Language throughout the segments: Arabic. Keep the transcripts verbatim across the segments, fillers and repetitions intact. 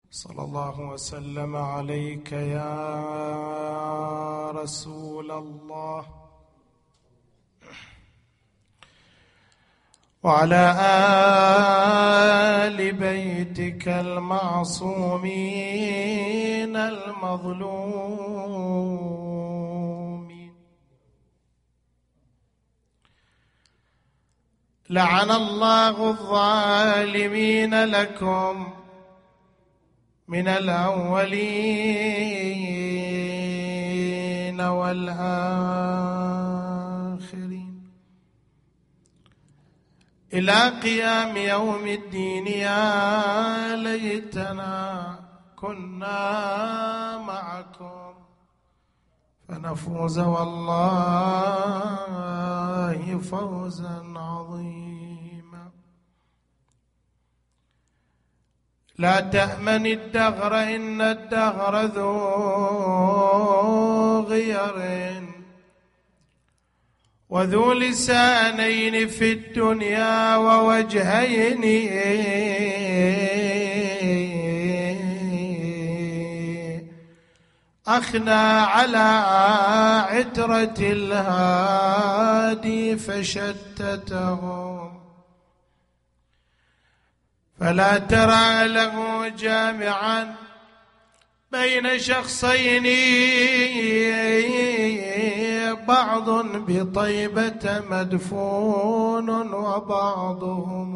صلى الله وسلم عليك يا رسول الله وعلى آل بيتك المعصومين المظلومين. لعن الله الظالمين لكم من الأولين والآخرين إلى قيام يوم الدين. يا ليتنا كنا معكم فنفوز والله فوزا عظيما. لا تأمن الدهر إن الدهر ذو غير وذو لسانين في الدنيا ووجهين أخنى على عترة الهادي فشتتهم فلا ترى له جامعا بين شخصين بعض بطيبة مدفون وبعضهم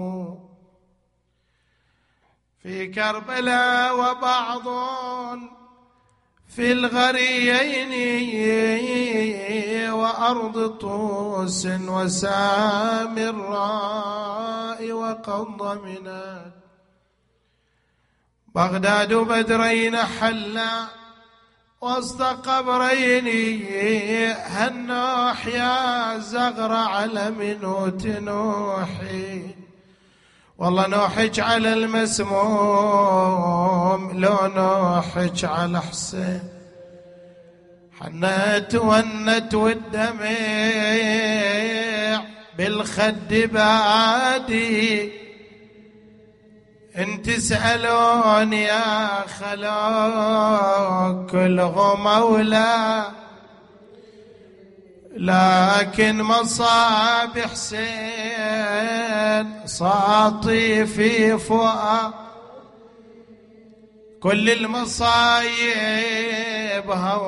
في كربلاء وبعض في الغريين وأرض طوس وسامراء وقد ضمنت بغداد بدرين حلا وسط قبرين هالنوح يا زغر على منوت نوحي والله نوحك على المسموم لو نوحك على حسين حنت ونت والدمع بالخد بادي ان تسألون يا خلو كله مولى لكن مصاب حسين ساطي في فؤاد كل المصايب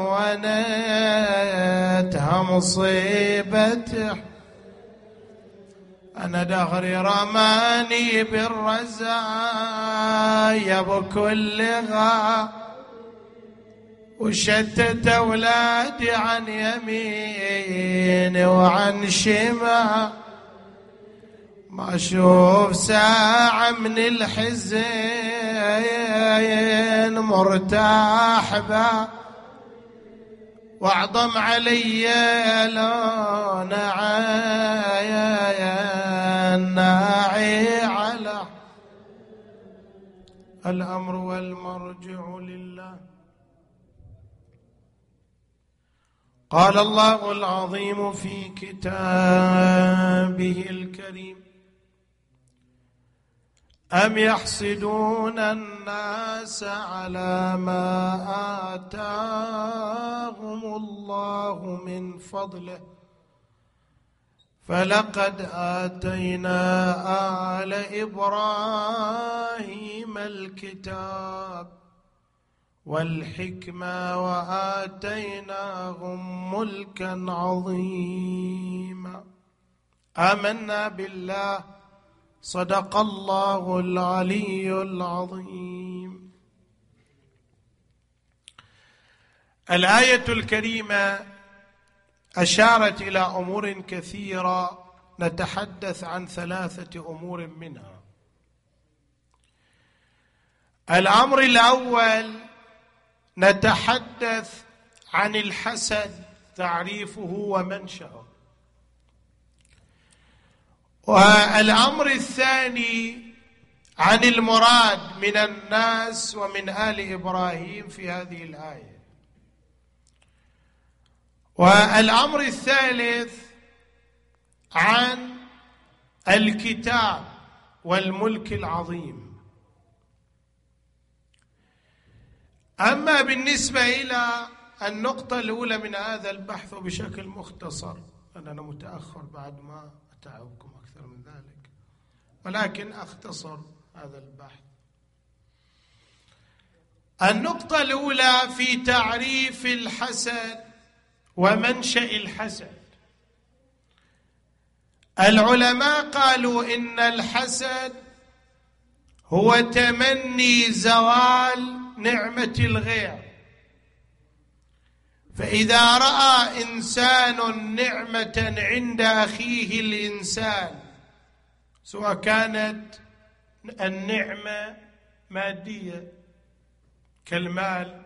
هونتها مصيبته أنا دهري رماني بالرزايا بكل غا وشتت أولادي عن يمين وعن شمال ما أشوف ساعة من الحزين مرتاح با واعظم علي لون عيناعي على الأمر والمرجع لله. قال الله العظيم في كتابه الكريم أم يحسدون الناس على ما آتاهم الله من فضله فلقد آتينا آل إبراهيم الكتاب والحكمة وآتيناهم ملكا عظيما. آمنا بالله صدق الله العلي العظيم. الآية الكريمة أشارت إلى أمور كثيرة نتحدث عن ثلاثة أمور منها. الأمر الأول نتحدث عن الحسد تعريفه ومنشأه. والأمر الثاني عن المراد من الناس ومن آل إبراهيم في هذه الآية. والأمر الثالث عن الكتاب والملك العظيم. أما بالنسبة إلى النقطة الأولى من هذا البحث بشكل مختصر، أنا متأخر بعد ما أتعبكم أكثر من ذلك، ولكن أختصر هذا البحث. النقطة الأولى في تعريف الحسد ومنشأ الحسد. العلماء قالوا إن الحسد هو تمني زوال نعمة الغير، فإذا رأى إنسان نعمة عند أخيه الإنسان، سواء كانت النعمة مادية كالمال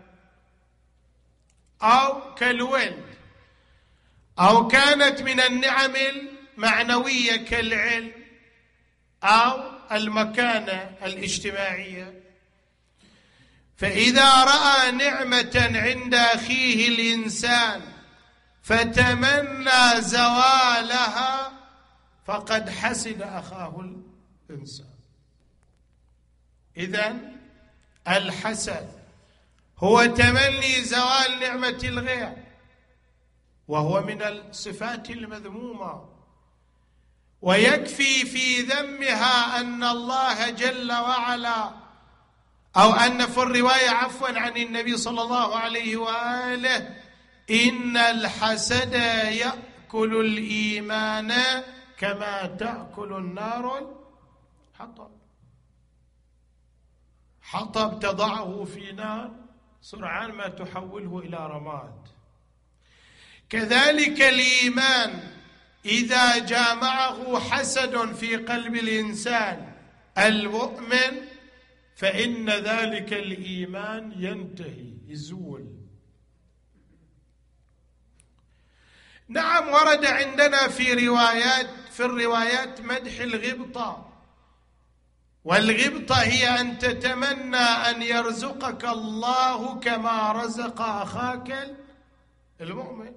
أو كالولد، أو كانت من النعم المعنوية كالعلم أو المكانة الاجتماعية، فإذا رأى نعمة عند أخيه الإنسان فتمنى زوالها فقد حسد أخاه الإنسان. إذن الحسد هو تمني زوال نعمة الغير، وهو من الصفات المذمومة، ويكفي في ذمها أن الله جل وعلا، أو أن في الرواية عفوا عن النبي صلى الله عليه وآله: إن الحسد يأكل الإيمان كما تأكل النار الحطب. حطب تضعه في نار سرعان ما تحوله إلى رماد. كذلك الإيمان إذا جامعه حسد في قلب الإنسان المؤمن فإن ذلك الإيمان ينتهي، يزول. نعم، ورد عندنا في روايات في الروايات مدح الغبطة، والغبطة هي أن تتمنى أن يرزقك الله كما رزق أخاك المؤمن.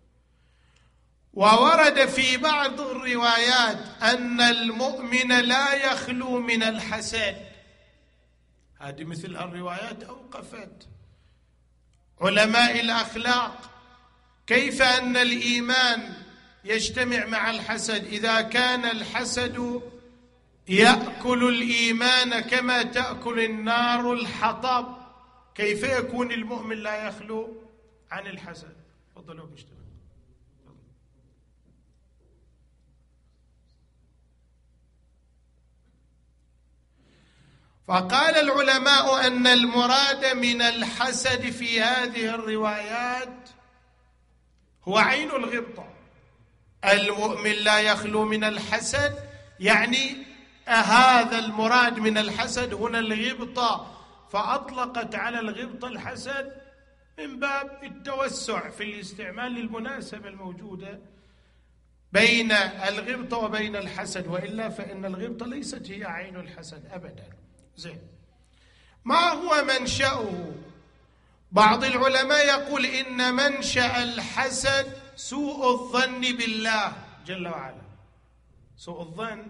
وورد في بعض الروايات أن المؤمن لا يخلو من الحسد. هذه مثل الروايات أوقفت علماء الأخلاق كيف أن الإيمان يجتمع مع الحسد. إذا كان الحسد يأكل الإيمان كما تأكل النار الحطب، كيف يكون المؤمن لا يخلو عن الحسد؟ تفضلوا باشتغل. فقال العلماء أن المراد من الحسد في هذه الروايات هو عين الغبطة. المؤمن لا يخلو من الحسد، يعني هذا المراد من الحسد هنا الغبطة، فأطلقت على الغبطة الحسد من باب التوسع في الاستعمال للمناسبة الموجودة بين الغبطة وبين الحسد، وإلا فإن الغبطة ليست هي عين الحسد أبدا. زين، ما هو منشأه؟ بعض العلماء يقول إن منشأ الحسد سوء الظن بالله جل وعلا. سوء الظن،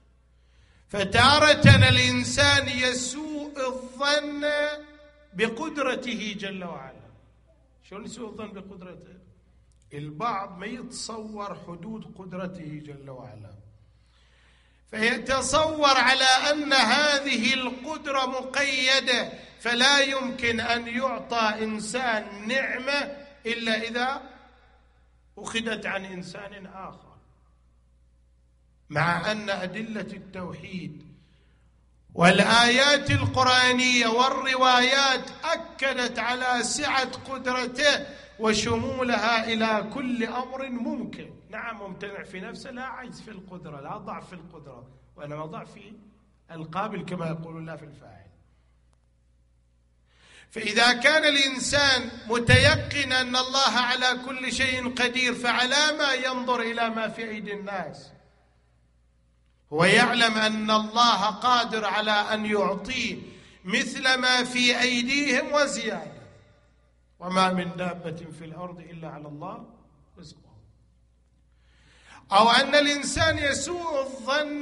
فتارة الإنسان يسوء الظن بقدرته جل وعلا. شلون يسوء الظن بقدرته؟ البعض ما يتصور حدود قدرته جل وعلا، فيتصور على أن هذه القدرة مقيدة، فلا يمكن أن يعطى إنسان نعمة إلا إذا أخذت عن إنسان آخر، مع أن أدلة التوحيد والآيات القرآنية والروايات أكدت على سعة قدرته وشمولها إلى كل أمر ممكن. نعم، ممتنع في نفسه، لا عجز في القدرة، لا ضعف في القدرة، وإنما ضعف في القابل كما يقول لا في الفاعل. فإذا كان الإنسان متيقن أن الله على كل شيء قدير، فعلى ما ينظر إلى ما في أيدي الناس؟ هو يعلم أن الله قادر على أن يعطيه مثل ما في أيديهم وزيادة، وما من دابة في الأرض إلا على الله رزقها. أو أن الإنسان يسوء الظن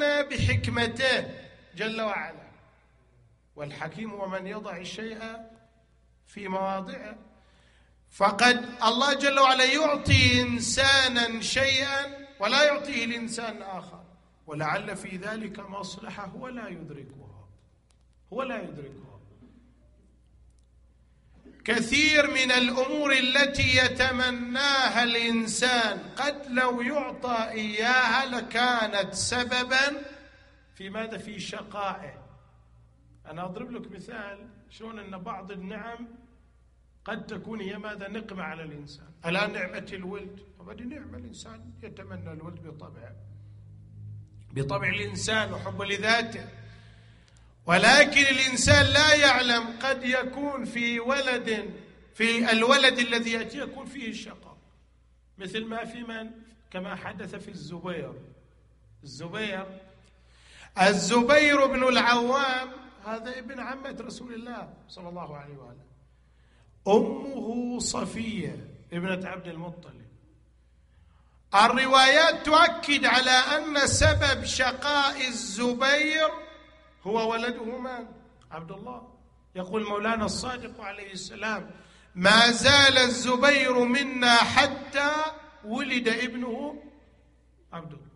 بحكمته جل وعلا، والحكيم ومن يضع الشيء في مواضعه. فقد الله جل وعلا يعطي إنسانا شيئا ولا يعطيه الإنسان آخر، ولعل في ذلك مصلحة هو لا يدركها هو لا يدركها كثير من الأمور التي يتمناها الإنسان قد لو يعطى إياها لكانت سببا في ماذا؟ في شقائه. أنا أضرب لك مثال شلون أن بعض النعم قد تكون هي ماذا؟ نقمة على الإنسان. ألا نعمة الولد، وبدي نعمة الإنسان يتمنى الولد بطبعه بطبع الإنسان وحب لذاته، ولكن الإنسان لا يعلم قد يكون في ولد في الولد الذي يأتي يكون فيه الشقاء، مثل ما في من كما حدث في الزبير الزبير الزبير بن العوام، هذا ابن عمة رسول الله صلى الله عليه وآله، أمه صفية ابنة عبد المطلب. الروايات تؤكد على أن سبب شقاء الزبير هو ولده من؟ عبد الله. يقول مولانا الصادق عليه السلام: ما زال الزبير منا حتى ولد ابنه عبد الله.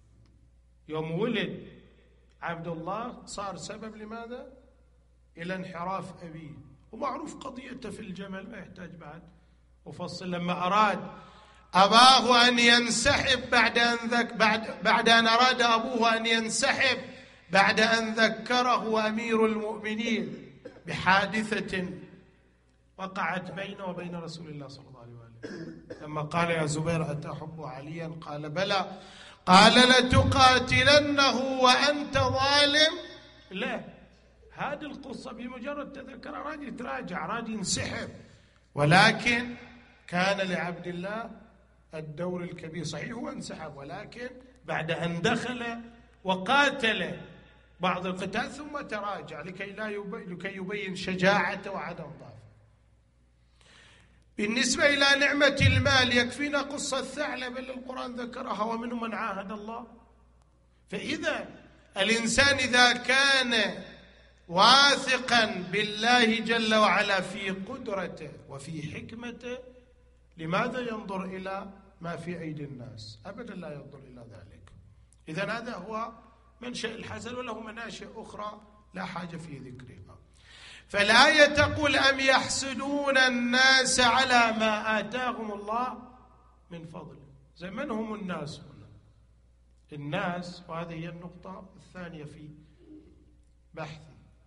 يوم ولد عبد الله صار سبب لماذا؟ إلى انحراف أبيه. ومعروف قضيته في الجمل، ما يحتاج بعد أفصل. لما أراد أباه أن ينسحب بعد أن ذك بعد بعد أن أراد أبوه أن ينسحب بعد أن ذكره أمير المؤمنين بحادثة وقعت بينه وبين رسول الله صلى الله عليه وآله، لما قال: يا زبير أتحب عليا؟ قال: بلى. قال: لتقاتلنه وأنت ظالم؟ لا، هذه القصة بمجرد تذكر أراد يتراجع، أراد ينسحب، ولكن كان لعبد الله الدور الكبير. صحيح هو انسحب، ولكن بعد أن دخل وقاتل بعض القتال ثم تراجع لكي لا يبين لكي يبين شجاعته وعدم ضعفه. بالنسبة إلى نعمة المال يكفينا قصة ثعلب اللي القرآن ذكرها: ومنهم من عاهد الله. فإذا الإنسان إذا كان واثقا بالله جل وعلا في قدرته وفي حكمته، لماذا ينظر إلى ما في أيدي الناس؟ أبدا لا ينظر إلى ذلك. إذن هذا هو منشأ الحسد، وله مناشئ أخرى لا حاجة في ذكرها. فالآية تقول: أم يحسدون الناس على ما آتاهم الله من فضله. زي من هم الناس هنا؟ الناس، وهذه هي النقطة الثانية في بحثي.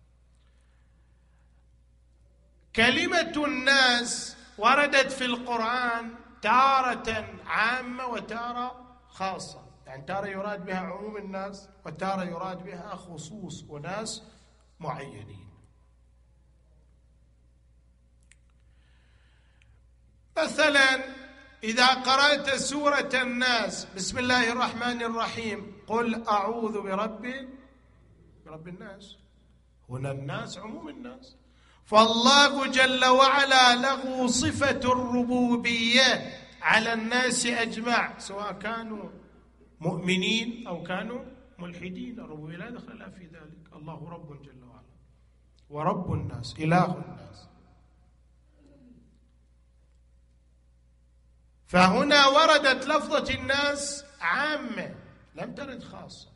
كلمة الناس وردت في القرآن تارة عامة وتارة خاصة، يعني تارة يراد بها عموم الناس وتارة يراد بها خصوص وناس معينين. مثلا إذا قرأت سورة الناس: بسم الله الرحمن الرحيم، قل أعوذ برب برب الناس. هنا الناس عموم الناس، فالله جل وعلا له صفة الربوبية على الناس أجمع، سواء كانوا مؤمنين أو كانوا ملحدين. الربوبية لا دخل في ذلك. الله رب جل وعلا، ورب الناس، إله الناس. فهنا وردت لفظة الناس عامة لم ترد خاصة.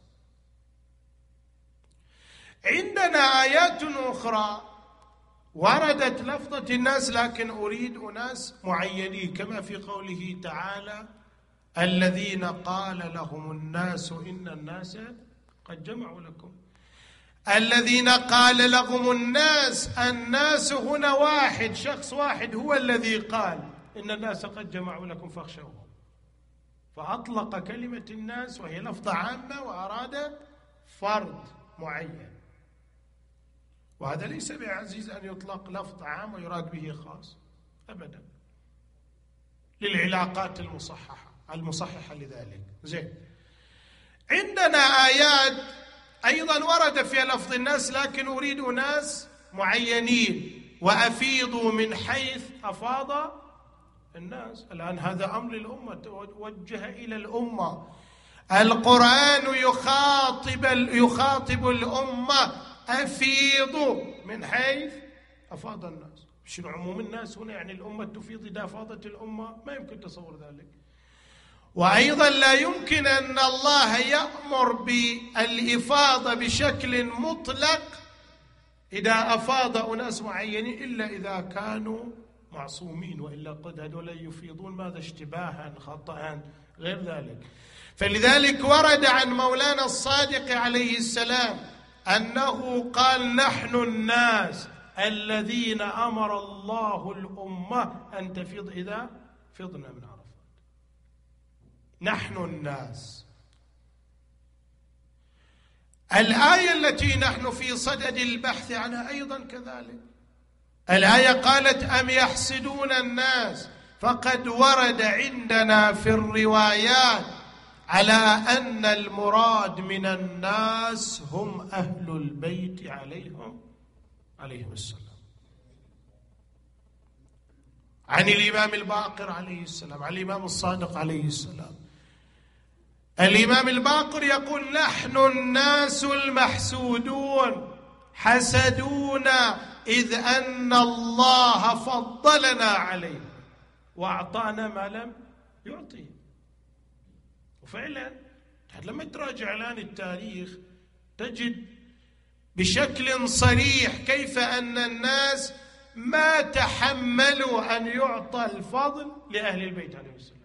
عندنا آيات أخرى وردت لفظة الناس لكن أريد أناس معينين، كما في قوله تعالى: الذين قال لهم الناس إن الناس قد جمعوا لكم. الذين قال لهم الناس، الناس هنا واحد، شخص واحد هو الذي قال إن الناس قد جمعوا لكم فاخشوهم، فأطلق كلمة الناس وهي لفظة عامة وأراد فرد معين. وهذا ليس بعزيز أن يطلق لفظ عام ويراد به خاص أبدا، للعلاقات المصححة المصححة لذلك. زين، عندنا آيات أيضا ورد فيها لفظ الناس لكن أريد ناس معينين: وأفيضوا من حيث أفاض الناس. الآن هذا أمر للأمة، توجه إلى الأمة. القرآن يخاطب يخاطب الأمة: أفيضوا من حيث أفاض الناس. شنو عموم الناس هنا؟ يعني الأمة تفيض إذا أفاضت الأمة؟ ما يمكن تصور ذلك. وأيضا لا يمكن أن الله يأمر بالإفاضة بشكل مطلق إذا أفاض أناس معينين إلا إذا كانوا معصومين، وإلا قد هذول يفيضون ماذا؟ اشتباها، خطأ، غير ذلك. فلذلك ورد عن مولانا الصادق عليه السلام أنه قال: نحن الناس الذين أمر الله الأمة أن تفيض إذا فضنا من عرفات. نحن الناس. الآية التي نحن في صدد البحث عنها أيضا كذلك. الآية قالت: أم يحسدون الناس، فقد ورد عندنا في الروايات على أن المراد من الناس هم أهل البيت عليهم عليهم السلام. عن الإمام الباقر عليه السلام، عن الإمام الصادق عليه السلام. الإمام الباقر يقول: نحن الناس المحسودون حسدونا إذ أن الله فضلنا عليه وأعطانا ما لم يعطيه. وفعلا لما تراجع الآن التاريخ تجد بشكل صريح كيف أن الناس ما تحملوا أن يعطى الفضل لأهل البيت عليه السلام.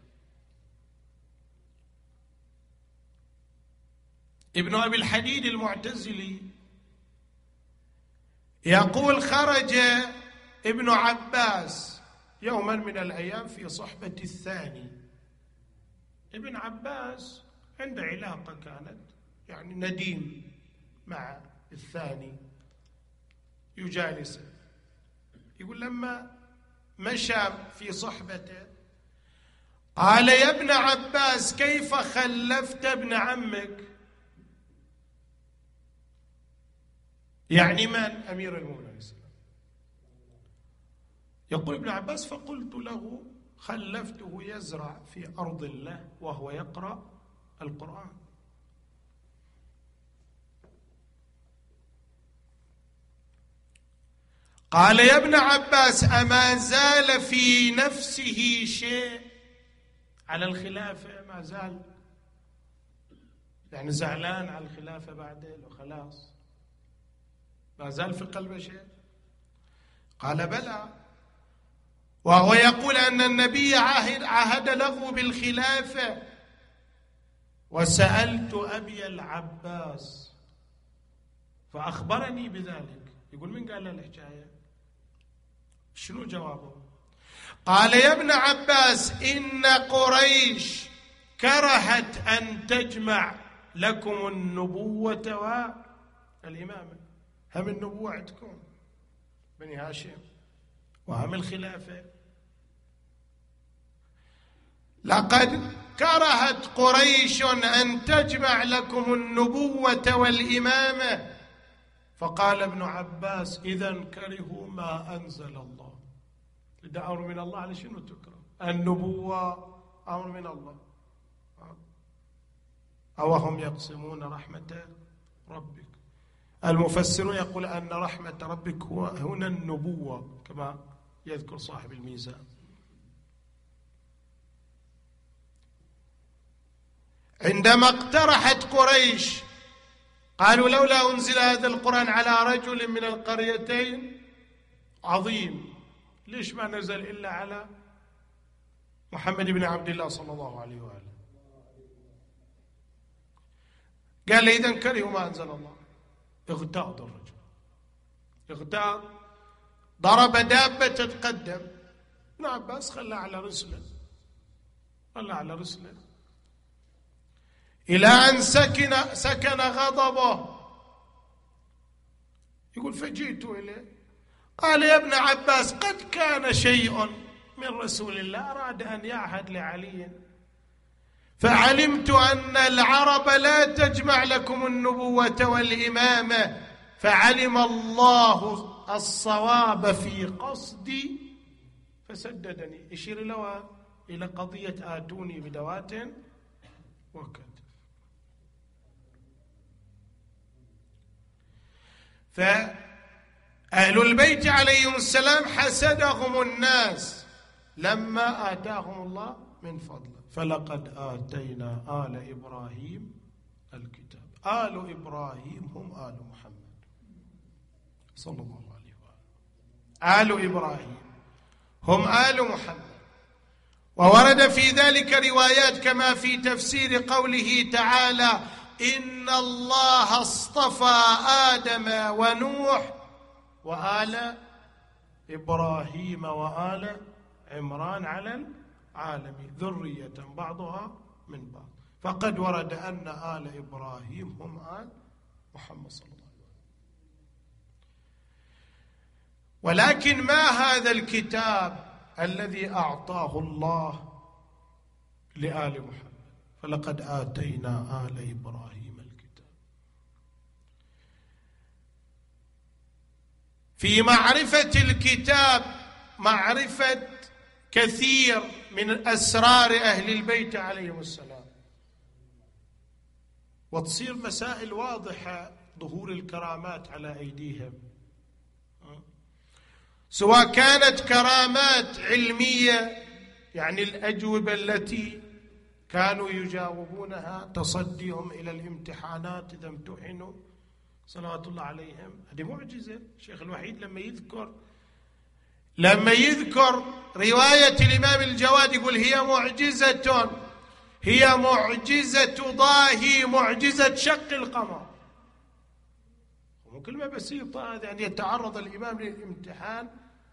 ابن أبي الحديد المعتزلي يقول: خرج ابن عباس يوما من الأيام في صحبة الثاني. ابن عباس عنده علاقة كانت يعني نديم مع الثاني يجالسه. يقول لما مشى في صحبته قال: يا ابن عباس كيف خلفت ابن عمك؟ يعني من؟ أمير المؤمنين عليه السلام. يقول ابن عباس: فقلت له: خلفته يزرع في أرض الله وهو يقرأ القرآن. قال: يا ابن عباس أما زال في نفسه شيء على الخلافة؟ ما زال يعني زعلان على الخلافة بعده وخلاص؟ ما زال في قلبه شيء؟ قال: بلى، وهو يقول أن النبي عهد, عهد له بالخلافة، وسألت أبي العباس فأخبرني بذلك. يقول: من قال له الحكاية؟ شنو جوابه؟ قال: يا ابن عباس إن قريش كرهت أن تجمع لكم النبوة والإمامة. هم النبوة عندكم بني هاشم وهم الخلافة. لقد كرهت قريش أن تجمع لكم النبوة والإمامة. فقال ابن عباس: إذن كرهوا ما أنزل الله. إذا أمر من الله على شنو تكره؟ النبوة أمر من الله. أو هم يقسمون رحمة ربك. المفسرون يقول أن رحمة ربك هو هنا النبوة كما يذكر صاحب الميزان. عندما اقترحت قريش قالوا: لولا أنزل هذا القرآن على رجل من القريتين عظيم، ليش ما نزل إلا على محمد بن عبد الله صلى الله عليه وآله؟ قال: إذن كرهوا ما أنزل الله. اغتاظ الرجل، اغتاظ، ضرب دابة تتقدم. ابن عباس خلى على رسله، خلى على رسله إلى أن سكن سكن غضبه. يقول: فجئت إليه قال: يا ابن عباس قد كان شيء من رسول الله أراد أن يعهد لعلي، فعلمت أن العرب لا تجمع لكم النبوة والإمامة، فعلم الله الصواب في قصدي فسددني. يشير له إلى قضية آتوني بدوات وكتف. أهل البيت عليهم السلام حسدهم الناس لما آتاهم الله من فضله. فلقد آتينا آل إبراهيم الكتاب. آل إبراهيم هم آل محمد صلى الله عليه وآله. آل إبراهيم هم آل محمد. وورد في ذلك روايات كما في تفسير قوله تعالى: إن الله اصطفى آدم ونوح وآل إبراهيم وآل عمران على العالمين ذرية بعضها من بعض. فقد ورد أن آل إبراهيم هم آل محمد صلى الله عليه وسلم. ولكن ما هذا الكتاب الذي أعطاه الله لآل محمد؟ فلقد آتينا آل إبراهيم الكتاب. في معرفة الكتاب معرفة كثير من أسرار أهل البيت عليهم السلام، وتصير مسائل واضحة، ظهور الكرامات على أيديهم، سواء كانت كرامات علمية يعني الأجوبة التي كانوا يجاوبونها، تصديهم إلى الامتحانات إذا امتحنوا صلوات الله عليهم، هذه معجزة. الشيخ الوحيد لما يذكر لما يذكر رواية الإمام الجواد يقول هي معجزة هي معجزة ضاهي، معجزة شق القمر. وكلمة بسيطة هذه، أن يتعرض الإمام للامتحان،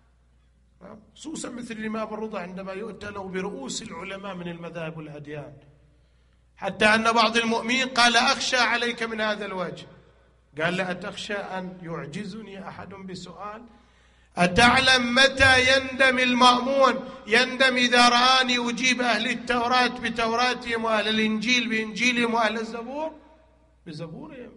خصوصا مثل الإمام الرضا عندما يؤتى له برؤوس العلماء من المذاهب والأديان، حتى أن بعض المؤمنين قال: أخشى عليك من هذا الوجه. قال: لا أتخشى أن يعجزني أحد بسؤال؟ أتعلم متى يندم المأمون؟ يندم إذا رآني أجيب أهل التوراة بتوراتهم وأهل الإنجيل بإنجيلهم وأهل الزبور بزبورهم.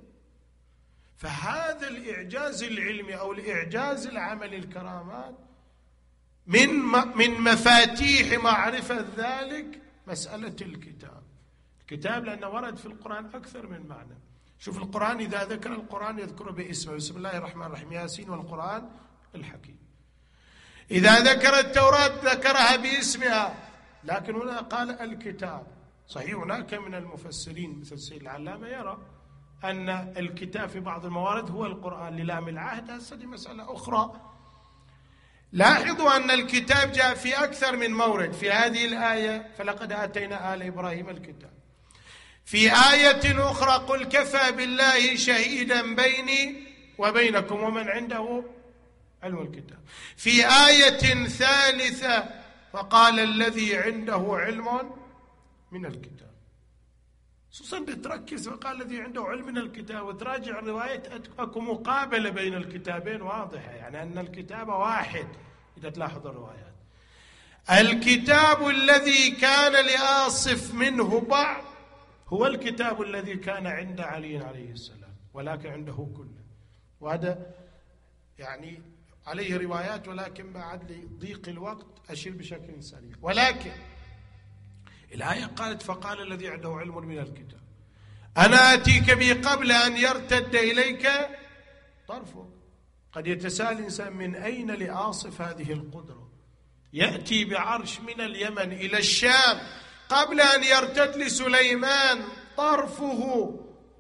فهذا الإعجاز العلمي أو الإعجاز العملي، الكرامات، من من مفاتيح معرفة ذلك مسألة الكتاب. الكتاب لأنه ورد في القرآن أكثر من معنى. شوف القرآن إذا ذكر القرآن يذكره باسمه، بسم الله الرحمن الرحيم، ياسين والقرآن الحكيم. إذا ذكر التوراة ذكرها باسمها، لكن هنا قال الكتاب. صحيح هناك من المفسرين مثل السيد العلامة يرى أن الكتاب في بعض الموارد هو القرآن للام العهد، هذه مسألة أخرى. لاحظوا أن الكتاب جاء في أكثر من مورد. في هذه الآية فلقد آتينا آل إبراهيم الكتاب، في آية أخرى قل كفى بالله شهيدا بيني وبينكم ومن عنده علم الكتاب، في آية ثالثة فقال الذي عنده علم من الكتاب. خصوصا تركز فقال الذي عنده علم من الكتاب، وتراجع الرواية أكو مقابلة بين الكتابين واضحة، يعني أن الكتاب واحد. إذا تلاحظ الروايات، الكتاب الذي كان لآصف منه بعض هو الكتاب الذي كان عند علي عليه السلام، ولكن عنده كله. وهذا يعني عليه روايات، ولكن بعد ضيق الوقت أشير بشكل سريع. ولكن الآية قالت فقال الذي عنده علم من الكتاب أنا آتيك به قبل أن يرتد إليك طرفك. قد يتساءل الإنسان من أين لآصف هذه القدرة؟ يأتي بعرش من اليمن إلى الشام قبل أن يرتد لسليمان طرفه.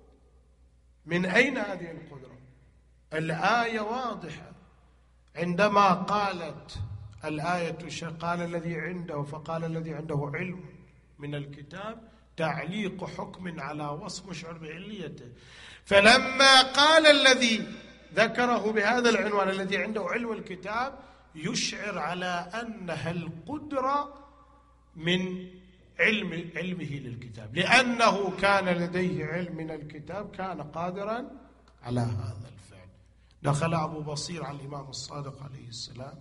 من أين هذه القدرة؟ الآية واضحة. عندما قالت الآية قال الذي عنده، فقال الذي عنده علم من الكتاب، تعليق حكم على وصف مشعر بعليته. فلما قال الذي ذكره بهذا العنوان الذي عنده علم الكتاب، يشعر على أنها القدرة من علم علمه للكتاب، لأنه كان لديه علم من الكتاب، كان قادرا على هذا الفعل. دخل أبو بصير على الإمام الصادق عليه السلام،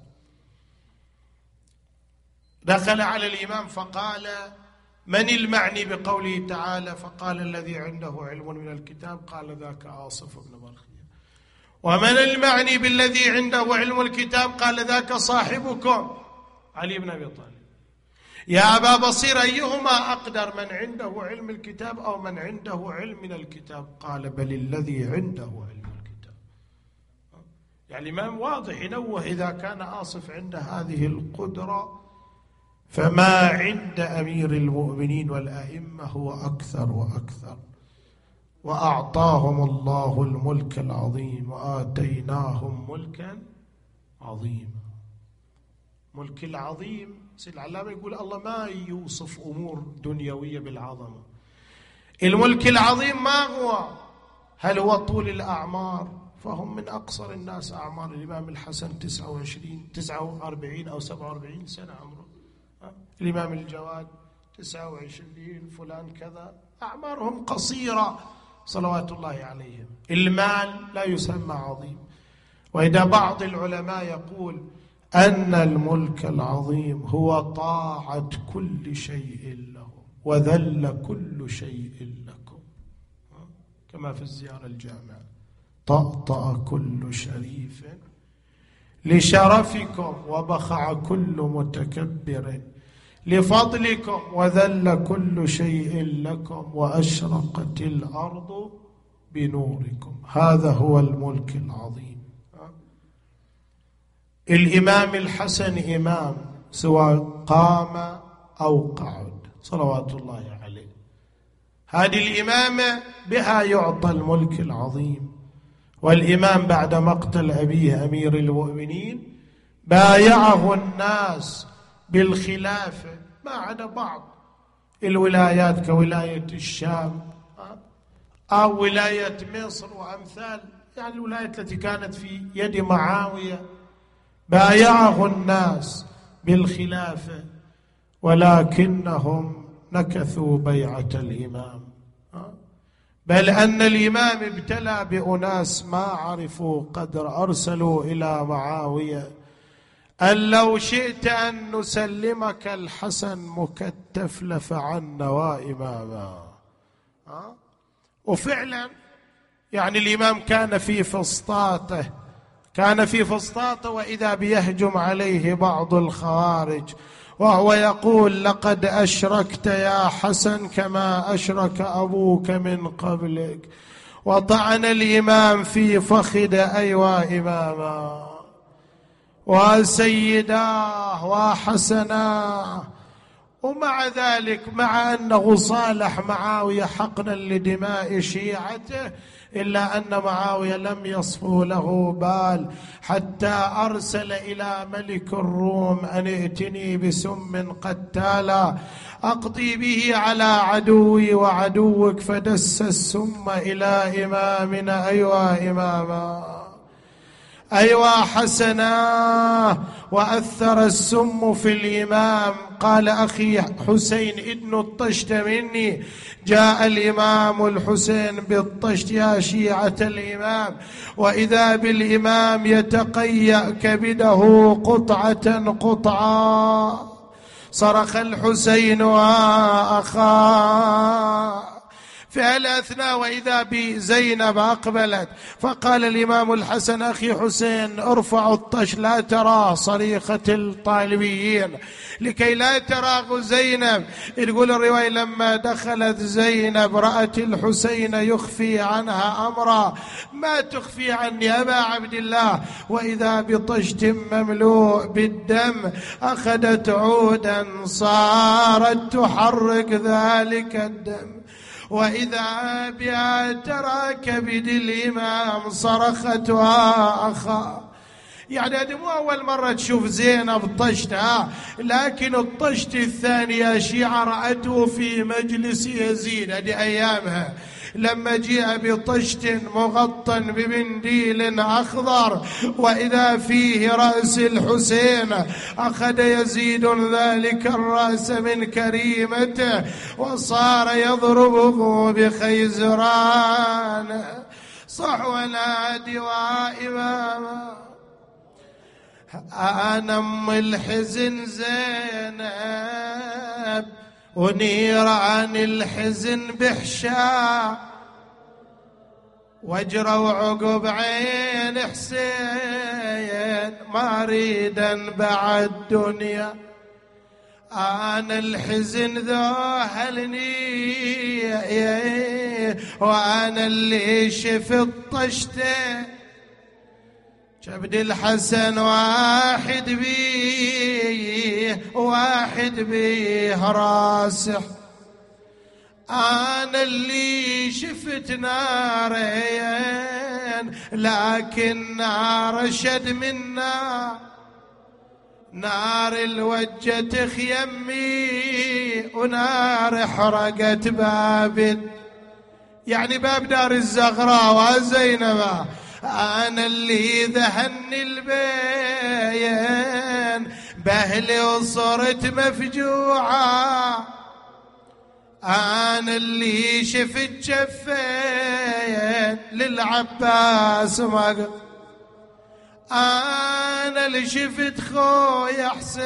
دخل على الإمام فقال من المعني بقوله تعالى فقال الذي عنده علم من الكتاب؟ قال ذاك آصف بن برخية. ومن المعني بالذي عنده علم الكتاب؟ قال ذاك صاحبكم علي بن أبي طالب. يا أبا بصير أيهما أقدر، من عنده علم الكتاب أو من عنده علم من الكتاب؟ قال بل الذي عنده علم الكتاب. يعني الإمام واضح ينوه إذا كان آصف عنده هذه القدرة فما عند أمير المؤمنين والأئمة هو أكثر وأكثر. وأعطاهم الله الملك العظيم وآتيناهم ملكا عظيما. ملك العظيم سيد العلامة يقول الله ما يوصف أمور دنيوية بالعظمة. الملك العظيم ما هو؟ هل هو طول الأعمار؟ فهم من أقصر الناس أعمار. الإمام الحسن تسعة وعشرين تسعة وأربعين أو سبعة وأربعين سنة عمره. الإمام الجواد تسعة وعشرين، فلان كذا، أعمارهم قصيرة صلوات الله عليهم. المال لا يسمى عظيم. وإذا بعض العلماء يقول أن الملك العظيم هو طاعة كل شيء له وذل كل شيء لكم، كما في الزيارة الجامعة: طأطأ كل شريف لشرفكم وبخع كل متكبر لفضلكم وذل كل شيء لكم وأشرقت الأرض بنوركم. هذا هو الملك العظيم. الإمام الحسن إمام سواء قام أو قعد صلوات الله عليه. هذه الإمامة بها يعطى الملك العظيم. والإمام بعد مقتل أبيه أمير المؤمنين بايعه الناس بالخلافة ما عدا بعض الولايات كولاية الشام أو ولاية مصر وأمثال، يعني الولايات التي كانت في يد معاوية. بايعه الناس بالخلافة ولكنهم نكثوا بيعة الإمام، بل أن الإمام ابتلى بأناس ما عرفوا قدر. أرسلوا إلى معاوية أن لو شئت أن نسلمك الحسن مكتف لفعلنا وإماما. وفعلا يعني الإمام كان في فسطاته كان في فسطاته وإذا بيهجم عليه بعض الخوارج وهو يقول: لقد أشركت يا حسن كما أشرك أبوك من قبلك. وطعن الإمام في فخذ: أيوا إماما وسيداه وحسناه. ومع ذلك مع أنه صالح معاوية حقنا لدماء شيعته إلا أن معاوية لم يصفو له بال، حتى أرسل إلى ملك الروم أن ائتني بسم قتالا أقضي به على عدوي وعدوك، فدس السم إلى إمامنا: أيوا إماما أيوا حسنا. وأثر السم في الإمام. قال: أخي حسين ادن الطشت مني. جاء الإمام الحسين بالطشت يا شيعة الإمام، وإذا بالإمام يتقيأ كبده قطعة قطعا. صرخ الحسين: وأخا. في الأثناء وإذا بزينب أقبلت فقال الإمام الحسن: أخي حسين ارفعوا الطش لا تراه صريخة الطالبيين لكي لا تراه زينب. يقول الرواية: لما دخلت زينب رأت الحسين يخفي عنها أمرا ما تخفي عني أبا عبد الله، وإذا بطشت مملوء بالدم أخذت عودا صارت تحرك ذلك الدم، وإذا بها ترى كبد الإمام. صرخت: وأخا. يعني هذه مو أول مرة تشوف زينب طشتها، لكن الطشت الثانية شيعة رأته في مجلس يزيد. هذه أيامها لما جاء بطشت مغطى بمنديل أخضر وإذا فيه رأس الحسين، أخذ يزيد ذلك الرأس من كريمته وصار يضربه بخيزران صحو الهادي وإماما. أنا أم الحزن زينب ونيران الحزن بحشا، واجروا عقب عين حسين ما اريدا بعد دنيا. أنا الحزن ذوهلني وأنا اللي شفت طشته، كبد الحسن واحد بيه واحد بيه راسح. أنا اللي شفت نارين لكن نار شد من نار، نار الوجة تخيمي ونار حرقت باب، يعني باب دار الزغراء وزينب. أنا اللي ذهني البين بأهلي وصرت مفجوعة، أنا اللي شفت جفين للعباس ما، أنا اللي شفت خويا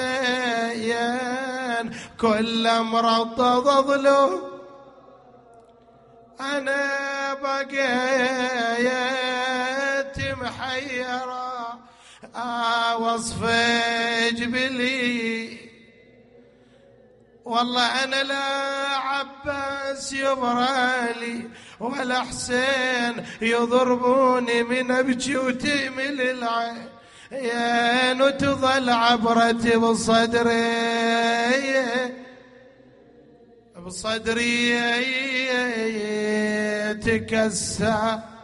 حسين كل مرضض ظلم، أنا بقيت محيرة وصف جبلي، والله أنا لا عباس يبرالي ولا حسين يضربوني من أبكي وتأمل العين، يا نتظل عبرتي بصدري بصدري تكسر.